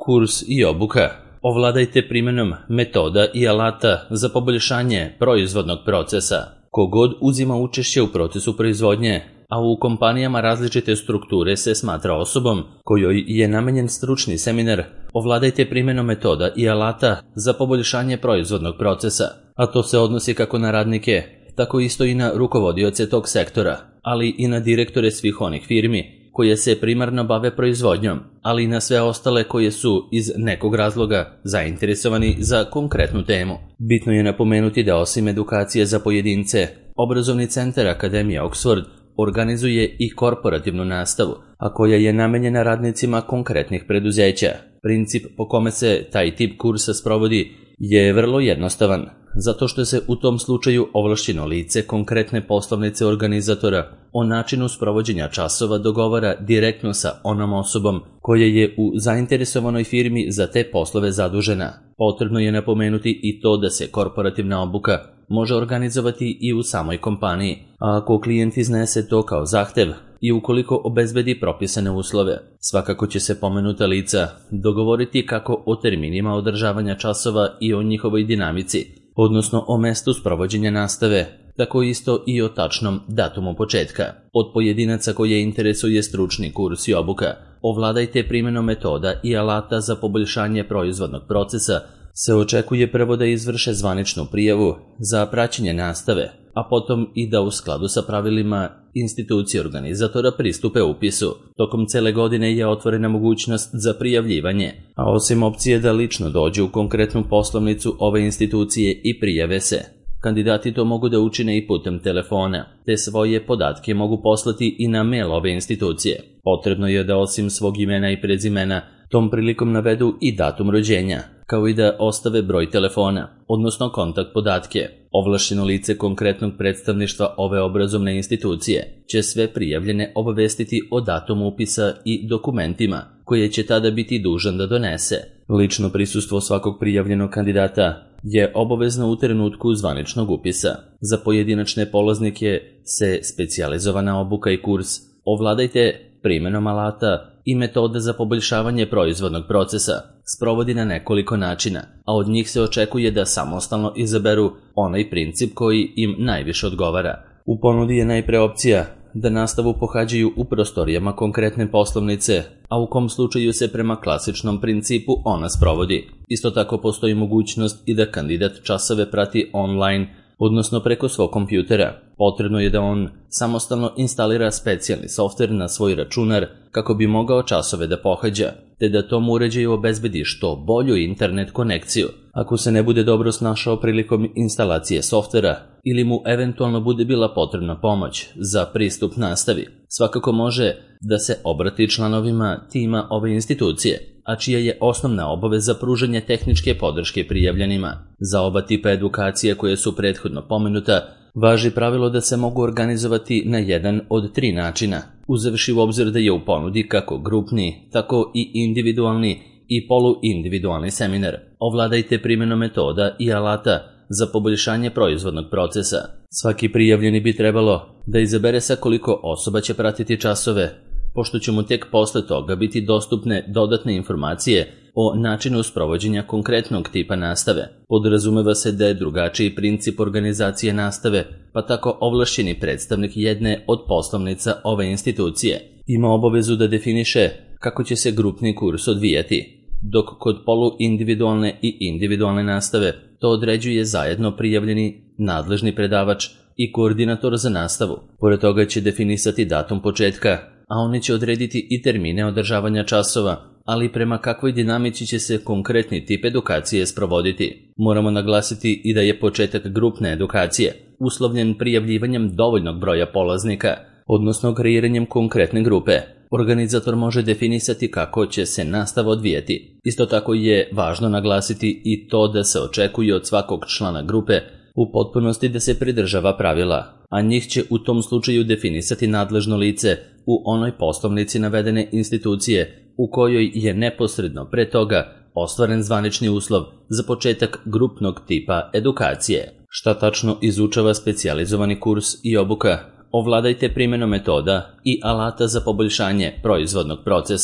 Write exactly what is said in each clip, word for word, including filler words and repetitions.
Kurs i obuka. Ovladajte primjenom metoda i alata za poboljšanje proizvodnog procesa. Kogod uzima učešće u procesu proizvodnje, a u kompanijama različite strukture se smatra osobom kojoj je namenjen stručni seminar, ovladajte primjenom metoda i alata za poboljšanje proizvodnog procesa, a to se odnosi kako na radnike, tako isto i na rukovodioce tog sektora, ali i na direktore svih onih firmi koje se primarno bave proizvodnjom, ali i na sve ostale koje su iz nekog razloga zainteresovani za konkretnu temu. Bitno je napomenuti da osim edukacije za pojedince, obrazovni centar Akademije Oxford organizuje i korporativnu nastavu, a koja je namenjena radnicima konkretnih preduzeća. Princip po kome se taj tip kursa sprovodi je vrlo jednostavan, zato što se u tom slučaju ovlašćeno lice konkretne poslovnice organizatora o načinu sprovođenja časova dogovara direktno sa onom osobom koja je u zainteresovanoj firmi za te poslove zadužena. Potrebno je napomenuti i to da se korporativna obuka može organizovati i u samoj kompaniji, a ako klijent iznese to kao zahtev i ukoliko obezbedi propisane uslove, svakako će se pomenuta lica dogovoriti kako o terminima održavanja časova i o njihovoj dinamici, odnosno o mestu sprovođenja nastave, tako isto i o tačnom datumu početka. Od pojedinaca koje interesuje stručni kurs i obuka, ovladajte primjenom metoda i alata za poboljšanje proizvodnog procesa, se očekuje prvo da izvrše zvaničnu prijavu za praćenje nastave, a potom i da u skladu sa pravilima institucije organizatora pristupe upisu. Tokom cele godine je otvorena mogućnost za prijavljivanje, a osim opcije da lično dođu u konkretnu poslovnicu ove institucije i prijave se, kandidati to mogu da učine i putem telefona, te svoje podatke mogu poslati i na mail ove institucije. Potrebno je da osim svog imena i prezimena tom prilikom navedu i datum rođenja, kao i da ostave broj telefona, odnosno kontakt podatke. Ovlašćeno lice konkretnog predstavništva ove obrazovne institucije će sve prijavljene obavestiti o datumu upisa i dokumentima koje će tada biti dužan da donese. Lično prisustvo svakog prijavljenog kandidata je obavezno u trenutku zvaničnog upisa. Za pojedinačne polaznike se specijalizovana obuka i kurs ovladajte primjenom alata i metoda za poboljšavanje proizvodnog procesa sprovodi na nekoliko načina, a od njih se očekuje da samostalno izaberu onaj princip koji im najviše odgovara. U ponudi je najpre opcija da nastavu pohađaju u prostorijama konkretne poslovnice, a u kom slučaju se prema klasičnom principu ona sprovodi. Isto tako postoji mogućnost i da kandidat časove prati online, odnosno preko svog kompjutera. Potrebno je da on samostalno instalira specijalni softver na svoj računar kako bi mogao časove da pohađa, te da tom uređaju obezbedi što bolju internet konekciju. Ako se ne bude dobro snašao prilikom instalacije softvera ili mu eventualno bude bila potrebna pomoć za pristup nastavi, svakako može da se obrati članovima tima ove institucije, a čija je osnovna obaveza pružanje tehničke podrške prijavljenima. Za oba tipa edukacije koje su prethodno pomenuta, važi pravilo da se mogu organizovati na jedan od tri načina, uzevši u obzir da je u ponudi kako grupni, tako i individualni i poluindividualni seminar. Ovladajte primjenom metoda i alata za poboljšanje proizvodnog procesa. Svaki prijavljeni bi trebalo da izabere sa koliko osoba će pratiti časove, pošto će mu tek posle toga biti dostupne dodatne informacije o načinu sprovođenja konkretnog tipa nastave. Podrazumeva se da je drugačiji princip organizacije nastave, pa tako ovlašćeni predstavnik jedne od poslovnica ove institucije ima obavezu da definiše kako će se grupni kurs odvijati, dok kod poluindividualne i individualne nastave to određuje zajedno prijavljeni nadležni predavač i koordinator za nastavu. Pored toga će definisati datum početka, a oni će odrediti i termine održavanja časova, ali prema kakvoj dinamici će se konkretni tip edukacije sprovoditi. Moramo naglasiti i da je početak grupne edukacije uslovljen prijavljivanjem dovoljnog broja polaznika, odnosno kreiranjem konkretne grupe. Organizator može definisati kako će se nastava odvijeti. Isto tako je važno naglasiti i to da se očekuje od svakog člana grupe u potpunosti da se pridržava pravila, a njih će u tom slučaju definisati nadležno lice u onoj poslovnici navedene institucije u kojoj je neposredno pre toga ostvaren zvanični uslov za početak grupnog tipa edukacije. Šta tačno izučava specijalizovani kurs i obuka? Ovladajte primjenom metoda i alata za poboljšanje proizvodnog procesa.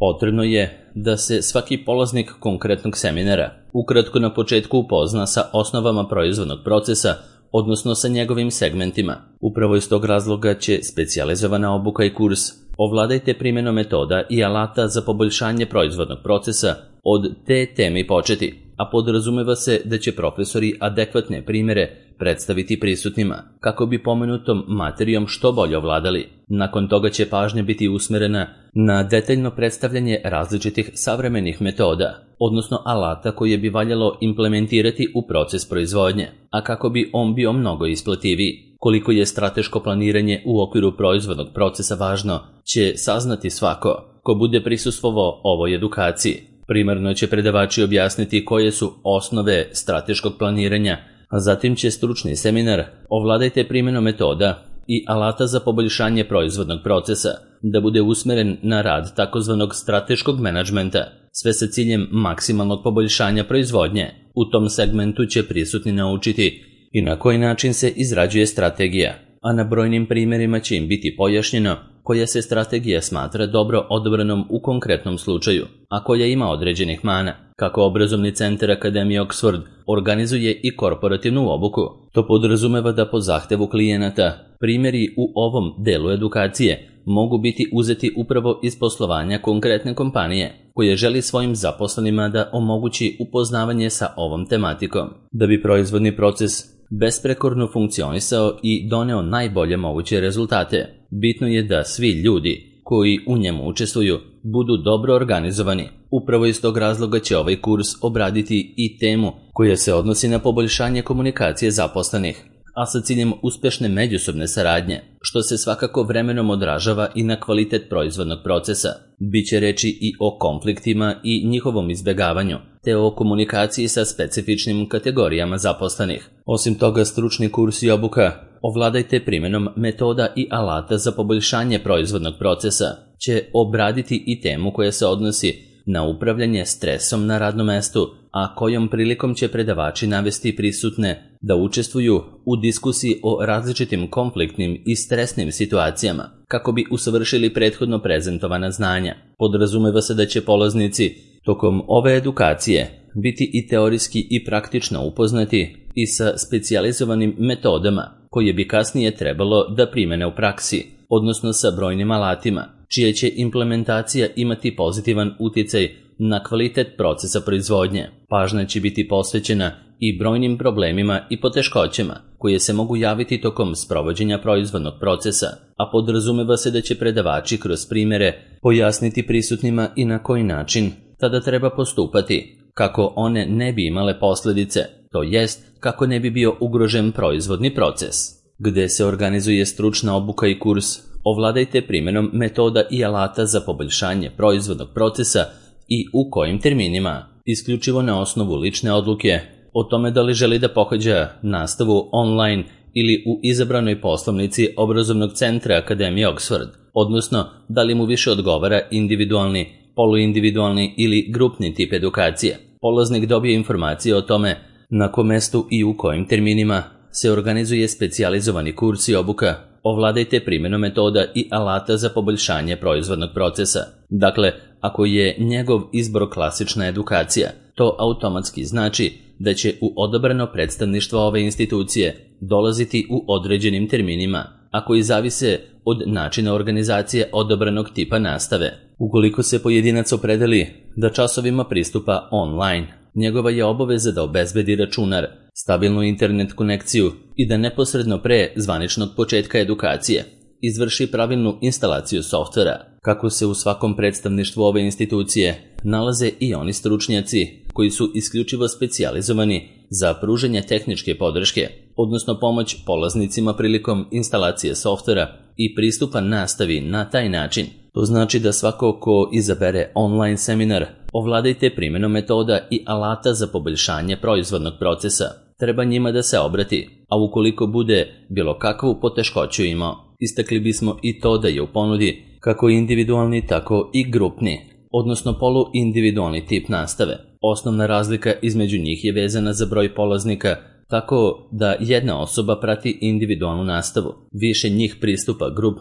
Potrebno je da se svaki polaznik konkretnog seminara ukratko na početku upozna sa osnovama proizvodnog procesa, odnosno sa njegovim segmentima. Upravo iz tog razloga će specijalizovana obuka i kurs Ovladajte primjenom metoda i alata za poboljšanje proizvodnog procesa od te teme početi, a podrazumeva se da će profesori adekvatne primjere predstaviti prisutnima, kako bi pomenutom materijom što bolje ovladali. Nakon toga će pažnja biti usmerena na detaljno predstavljanje različitih savremenih metoda, odnosno alata koje bi valjalo implementirati u proces proizvodnje, a kako bi on bio mnogo isplativiji. Koliko je strateško planiranje u okviru proizvodnog procesa važno, će saznati svako ko bude prisustvovao ovoj edukaciji. Primarno će predavači objasniti koje su osnove strateškog planiranja, a zatim će stručni seminar Ovladajte primjenom metoda i alata za poboljšanje proizvodnog procesa da bude usmeren na rad takozvanog strateškog menadžmenta, sve sa ciljem maksimalnog poboljšanja proizvodnje. U tom segmentu će prisutni naučiti i na koji način se izrađuje strategija, a na brojnim primjerima će im biti pojašnjeno koja se strategija smatra dobro odabranom u konkretnom slučaju, a koja ima određenih mana. Kako obrazovni centar Akademije Oxford organizuje i korporativnu obuku, to podrazumeva da po zahtevu klijenata primjeri u ovom delu edukacije mogu biti uzeti upravo iz poslovanja konkretne kompanije koje želi svojim zaposlenima da omogući upoznavanje sa ovom tematikom. Da bi proizvodni proces besprekorno funkcionisao i doneo najbolje moguće rezultate, bitno je da svi ljudi koji u njemu učestvuju budu dobro organizovani. Upravo iz tog razloga će ovaj kurs obraditi i temu koja se odnosi na poboljšanje komunikacije zaposlenih, a sa ciljem uspešne međusobne saradnje, što se svakako vremenom odražava i na kvalitet proizvodnog procesa. Biće reči i o konfliktima i njihovom izbjegavanju, te o komunikaciji sa specifičnim kategorijama zaposlenih. Osim toga, stručni kurs i obuka Ovladajte primjenom metoda i alata za poboljšanje proizvodnog procesa će obraditi i temu koja se odnosi na upravljanje stresom na radnom mestu, a kojom prilikom će predavači navesti prisutne da učestvuju u diskusiji o različitim konfliktnim i stresnim situacijama, kako bi usavršili prethodno prezentovana znanja. Podrazumeva se da će polaznici tokom ove edukacije biti i teorijski i praktično upoznati i sa specijalizovanim metodama koje bi kasnije trebalo da primene u praksi, odnosno sa brojnim alatima, čija će implementacija imati pozitivan uticaj na kvalitet procesa proizvodnje. Pažnja će biti posvećena i brojnim problemima i poteškoćama koje se mogu javiti tokom sprovođenja proizvodnog procesa, a podrazumeva se da će predavači kroz primjere pojasniti prisutnima i na koji način tada treba postupati, kako one ne bi imale posljedice, to jest kako ne bi bio ugrožen proizvodni proces. Gde se organizuje stručna obuka i kurs Ovladajte primjenom metoda i alata za poboljšanje proizvodnog procesa i u kojim terminima, isključivo na osnovu lične odluke o tome da li želi da pohađa nastavu online ili u izabranoj poslovnici obrazovnog centra Akademije Oxford, odnosno da li mu više odgovara individualni, poluindividualni ili grupni tip edukacije. Polaznik dobije informacije o tome na kom mestu i u kojim terminima se organizuje specijalizovani kurs i obuka Ovladajte primjenom metoda i alata za poboljšanje proizvodnog procesa. Dakle, ako je njegov izbor klasična edukacija, to automatski znači da će u odabrano predstavništvo ove institucije dolaziti u određenim terminima, a koji zavise od načina organizacije odabranog tipa nastave. Ukoliko se pojedinac opredeli da časovima pristupa online, njegova je obaveza da obezbedi računar, stabilnu internet konekciju i da neposredno pre zvaničnog početka edukacije izvrši pravilnu instalaciju softvera. Kako se u svakom predstavništvu ove institucije nalaze i oni stručnjaci koji su isključivo specijalizovani za pružanje tehničke podrške, odnosno pomoć polaznicima prilikom instalacije softvera i pristupa nastavi na taj način. To znači da svako ko izabere online seminar Ovladajte primjenom metoda i alata za poboljšanje proizvodnog procesa, treba njima da se obrati, a ukoliko bude bilo kakvu poteškoću imao, istakli bismo i to da je u ponudi kako individualni, tako i grupni, odnosno poluindividualni tip nastave. Osnovna razlika između njih je vezana za broj polaznika, tako da jedna osoba prati individualnu nastavu, više njih pristupa grupnoj,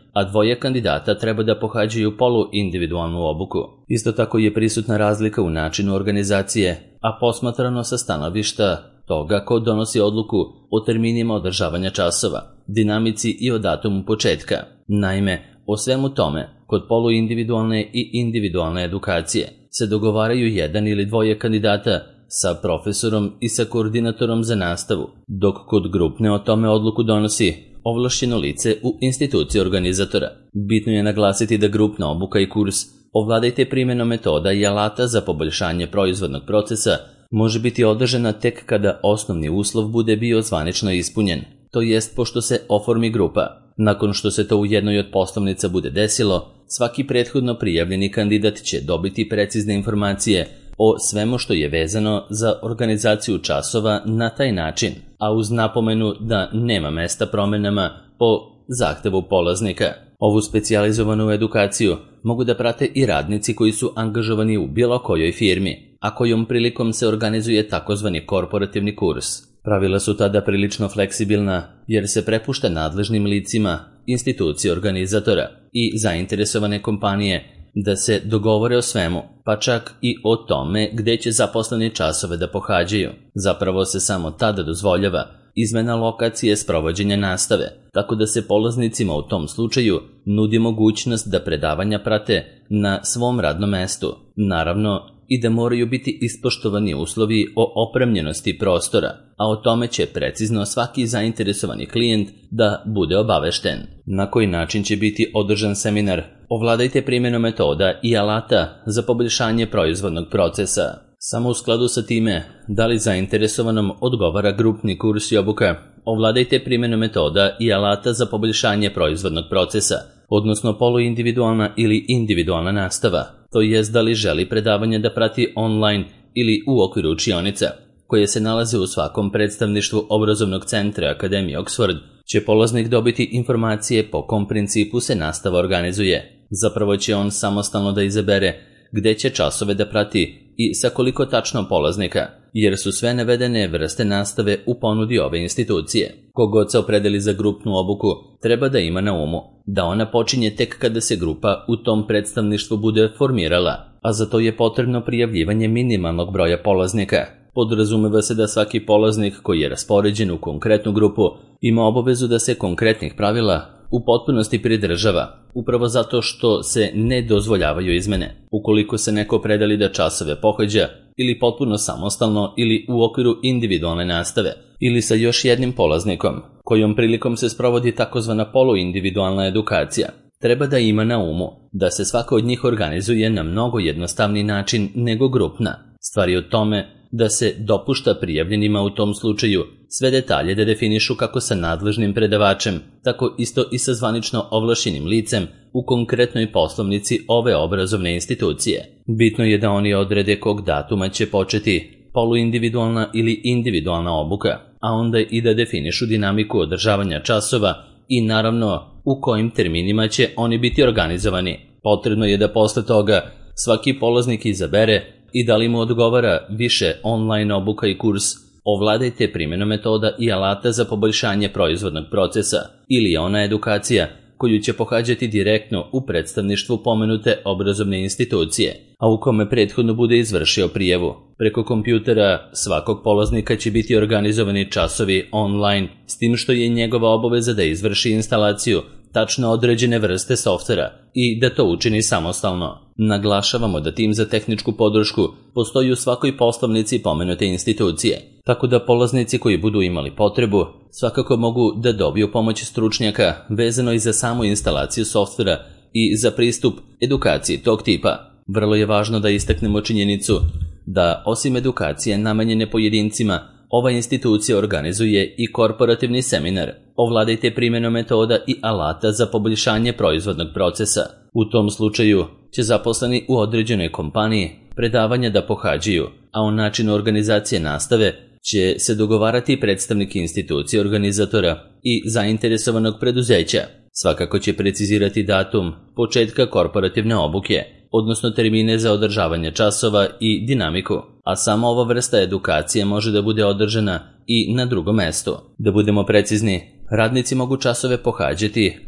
a dvoje kandidata treba da pohađaju poluindividualnu obuku. Isto tako je prisutna razlika u načinu organizacije, a posmatrano sa stanovišta toga ko donosi odluku o terminima održavanja časova, dinamici i o datumu početka. Naime, o svemu tome, kod poluindividualne i individualne edukacije se dogovaraju jedan ili dvoje kandidata sa profesorom i sa koordinatorom za nastavu, dok kod grupne o tome odluku donosi ovlašćeno lice u instituciji organizatora. Bitno je naglasiti da grupna obuka i kurs Ovladajte primenom metoda i alata za poboljšanje proizvodnog procesa može biti održana tek kada osnovni uslov bude bio zvanično ispunjen, to jest pošto se oformi grupa. Nakon što se to u jednoj od poslovnica bude desilo, svaki prethodno prijavljeni kandidat će dobiti precizne informacije o svemu što je vezano za organizaciju časova na taj način, a uz napomenu da nema mesta promenama po zahtevu polaznika. Ovu specijalizovanu edukaciju mogu da prate i radnici koji su angažovani u bilo kojoj firmi, a kojom prilikom se organizuje takozvani korporativni kurs. Pravila su tada prilično fleksibilna jer se prepušta nadležnim licima, institucije organizatora i zainteresovane kompanije da se dogovore o svemu, pa čak i o tome gde će zaposleni časove da pohađaju. Zapravo se samo tada dozvoljava izmena lokacije sprovođenja nastave, tako da se polaznicima u tom slučaju nudi mogućnost da predavanja prate na svom radnom mestu. Naravno, i da moraju biti ispoštovani uslovi o opremljenosti prostora, a o tome će precizno svaki zainteresovani klijent da bude obavešten. Na koji način će biti održan seminar Ovladajte primenom metoda i alata za poboljšanje proizvodnog procesa. Samo u skladu sa time, da li zainteresovanom odgovara grupni kurs i obuka Ovladajte primenom metoda i alata za poboljšanje proizvodnog procesa, odnosno poluindividualna ili individualna nastava, to jest da li želi predavanje da prati online ili u okviru učionica, koje se nalaze u svakom predstavništvu obrazovnog centra Akademije Oxford, će polaznik dobiti informacije po kom principu se nastava organizuje. Zapravo će on samostalno da izabere gde će časove da prati i sa koliko tačno polaznika, jer su sve navedene vrste nastave u ponudi ove institucije. Kogod se opredeli za grupnu obuku treba da ima na umu da ona počinje tek kada se grupa u tom predstavništvu bude formirala, a za to je potrebno prijavljivanje minimalnog broja polaznika. Podrazumeva se da svaki polaznik koji je raspoređen u konkretnu grupu ima obavezu da se konkretnih pravila u potpunosti pridržava, upravo zato što se ne dozvoljavaju izmene. Ukoliko se neko opredeli da časove pohađa ili potpuno samostalno ili u okviru individualne nastave, ili sa još jednim polaznikom, kojom prilikom se sprovodi takozvana poluindividualna edukacija, treba da ima na umu da se svaka od njih organizuje na mnogo jednostavniji način nego grupna. Stvar je u tome da se dopušta prijavljenima u tom slučaju sve detalje da definišu kako sa nadležnim predavačem, tako isto i sa zvanično ovlašćenim licem u konkretnoj poslovnici ove obrazovne institucije. Bitno je da oni odrede kog datuma će početi poluindividualna ili individualna obuka, a onda i da definišu dinamiku održavanja časova i naravno u kojim terminima će oni biti organizovani. Potrebno je da posle toga svaki polaznik izabere i da li mu odgovara više online obuka i kurs Ovladajte primenom metoda i alata za poboljšanje proizvodnog procesa ili ona edukacija koju će pohađati direktno u predstavništvu pomenute obrazovne institucije, a u kome prethodno bude izvršio prijavu. Preko kompjutera svakog polaznika će biti organizovani časovi online, s tim što je njegova obaveza da izvrši instalaciju tačno određene vrste softvera i da to učini samostalno. Naglašavamo da tim za tehničku podršku postoji u svakoj poslovnici pomenute institucije, tako da polaznici koji budu imali potrebu svakako mogu da dobiju pomoć stručnjaka vezano i za samu instalaciju softvera i za pristup edukaciji tog tipa. Vrlo je važno da istaknemo činjenicu da osim edukacije namenjene pojedincima, ova institucija organizuje i korporativni seminar Ovladajte primenom metoda i alata za poboljšanje proizvodnog procesa. U tom slučaju će zaposleni u određenoj kompaniji predavanja da pohađaju, a o načinu organizacije nastave će se dogovarati predstavnik institucije organizatora i zainteresovanog preduzeća. Svakako će precizirati datum početka korporativne obuke, odnosno termine za održavanje časova i dinamiku, a sama ova vrsta edukacije može da bude održana i na drugom mestu. Da budemo precizni, radnici mogu časove pohađati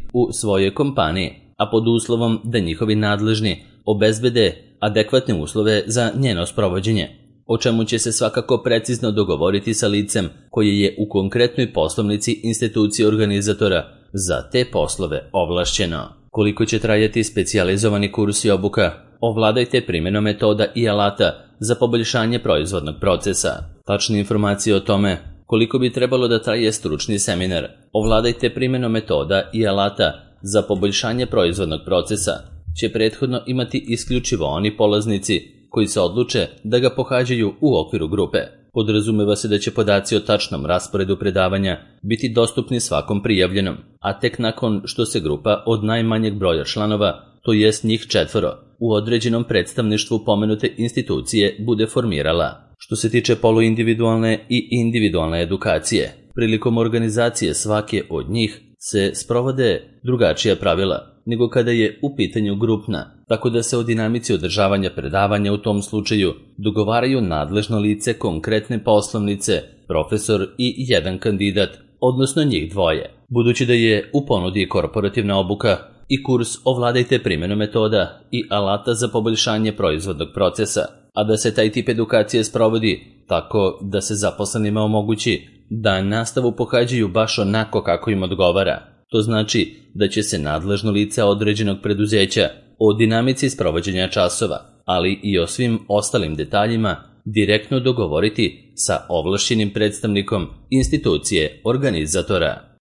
u svojoj kompaniji, a pod uslovom da njihovi nadležni obezbede adekvatne uslove za njeno sprovođenje, o čemu će se svakako precizno dogovoriti sa licem koje je u konkretnoj poslovnici institucije organizatora za te poslove ovlašćeno. Koliko će trajati specijalizovani kurs i obuka? Ovladajte primjenom metoda i alata za poboljšanje proizvodnog procesa. Tačne informacije o tome koliko bi trebalo da traje stručni seminar Ovladajte primjenom metoda i alata za poboljšanje proizvodnog procesa će prethodno imati isključivo oni polaznici koji se odluče da ga pohađaju u okviru grupe. Podrazumeva se da će podaci o tačnom rasporedu predavanja biti dostupni svakom prijavljenom, a tek nakon što se grupa od najmanjeg broja članova, to jest njih četvoro, u određenom predstavništvu pomenute institucije bude formirala. Što se tiče poluindividualne i individualne edukacije, prilikom organizacije svake od njih se sprovode drugačija pravila nego kada je u pitanju grupna, tako da se o dinamici održavanja predavanja u tom slučaju dogovaraju nadležno lice konkretne poslovnice, profesor i jedan kandidat, odnosno njih dvoje. Budući da je u ponudi korporativna obuka i kurs Ovladajte primjenom metoda i alata za poboljšanje proizvodnog procesa, a da se taj tip edukacije sprovodi tako da se zaposlenima omogući da nastavu pohađaju baš onako kako im odgovara. To znači da će se nadležno lice određenog preduzeća o dinamici sprovođenja časova, ali i o svim ostalim detaljima direktno dogovoriti sa ovlašćenim predstavnikom institucije organizatora.